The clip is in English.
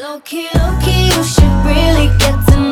Low key, you should really get to know